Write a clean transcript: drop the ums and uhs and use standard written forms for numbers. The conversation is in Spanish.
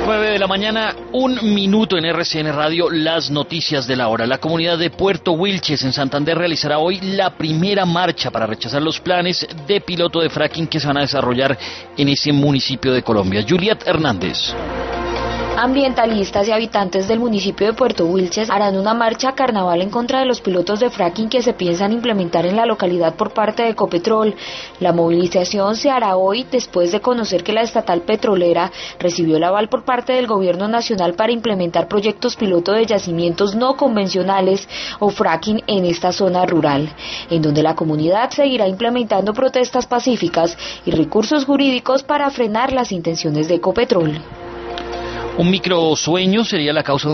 9 de la mañana, 1 minuto en RCN Radio, las noticias de la hora. La comunidad de Puerto Wilches en Santander realizará hoy la primera marcha para rechazar los planes de piloto de fracking que se van a desarrollar en ese municipio de Colombia. Juliet Hernández. Ambientalistas y habitantes del municipio de Puerto Wilches harán una marcha carnaval en contra de los pilotos de fracking que se piensan implementar en la localidad por parte de Ecopetrol. La movilización se hará hoy después de conocer que la estatal petrolera recibió el aval por parte del gobierno nacional para implementar proyectos piloto de yacimientos no convencionales o fracking en esta zona rural, en donde la comunidad seguirá implementando protestas pacíficas y recursos jurídicos para frenar las intenciones de Ecopetrol. Un microsueño sería la causa